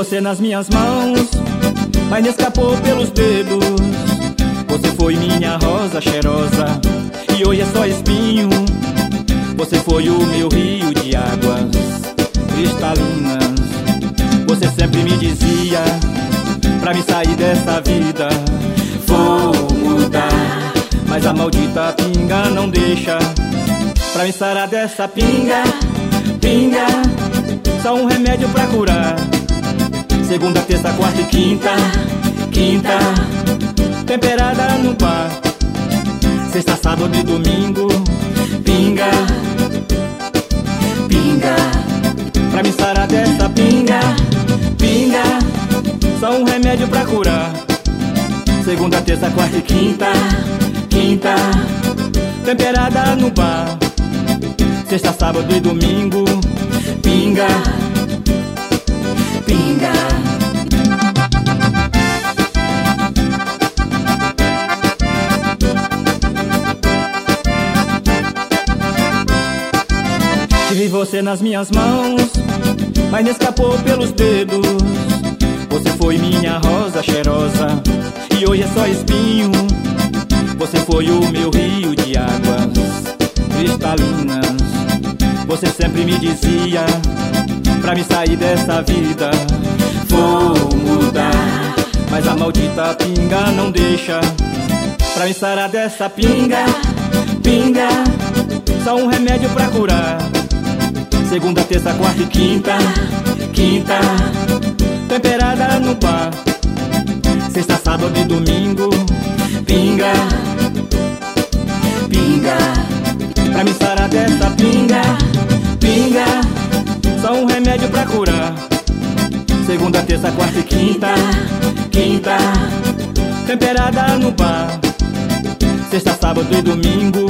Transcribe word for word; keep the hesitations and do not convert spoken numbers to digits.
você nas minhas mãos, mas me escapou pelos dedos. Você foi minha rosa cheirosa e hoje é só espinho. Você foi o meu rio de águas cristalinas. Você sempre me dizia pra me sair dessa vida: vou mudar, mas a maldita pinga não deixa. Pra me sarar dessa pinga, pinga, só um remédio pra curar. Segunda, terça, quarta e quinta, quinta, temperada no bar. Sexta, sábado e domingo, pinga, pinga. Pra me sarar dessa pinga, pinga, só um remédio pra curar. Segunda, terça, quarta e quinta, quinta, temperada no bar. Sexta, sábado e domingo, pinga, pinga. Tive você nas minhas mãos, mas me escapou pelos dedos. Você foi minha rosa cheirosa e hoje é só espinho. Você foi o meu rio de águas cristalinas. Você sempre me dizia pra me sair dessa vida: vou mudar, mas a maldita pinga não deixa. Pra me sarar dessa pinga, pinga, só um remédio pra curar. Segunda, terça, quarta e quinta, quinta, temperada no bar. Sexta, sábado e domingo, pinga, pinga. Pra me sarar dessa pinga, pinga, só um remédio pra curar. Segunda, terça, quarta e quinta, quinta, temperada no bar. Sexta, sábado e domingo,